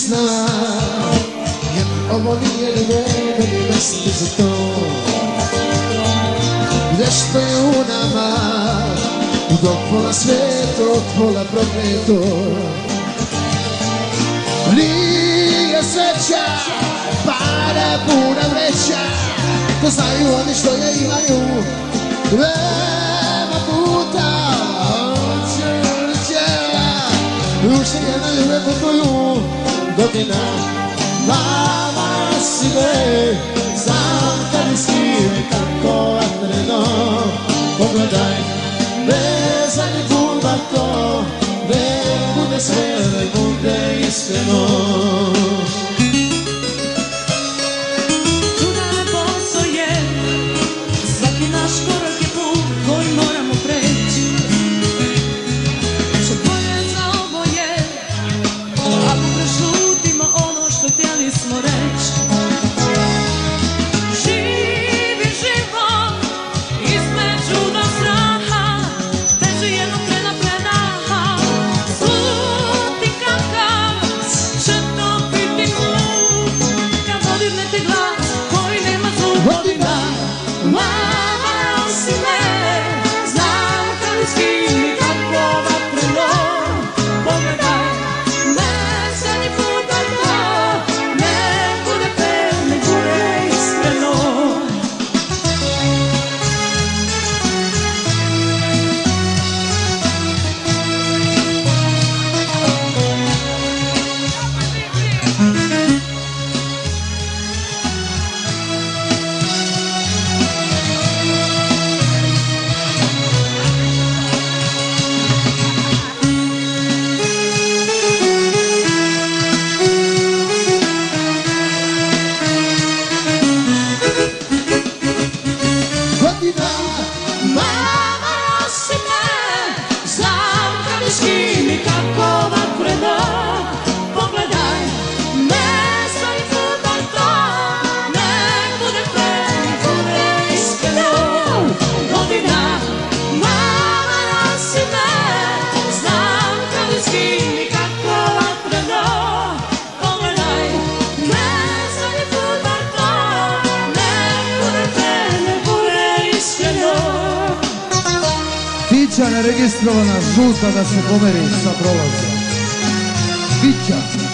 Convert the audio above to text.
sna, jer ovo nije ni vreme ni mjesto za to. Nešto je u nama, dok pola sveto, pola prokleto. Nije sreća, para puna vreća, to znaju oni što je imaju. Veoma puta ušteljena ljubav po tvoju godina. Mama si me, znam kad s kim tako vatreno. Pogledaj me zadnji put bar to, nek bude sve, nek bude iskreno. Fića neregistrovana žuta da se pomeri sa prolazom. Fića.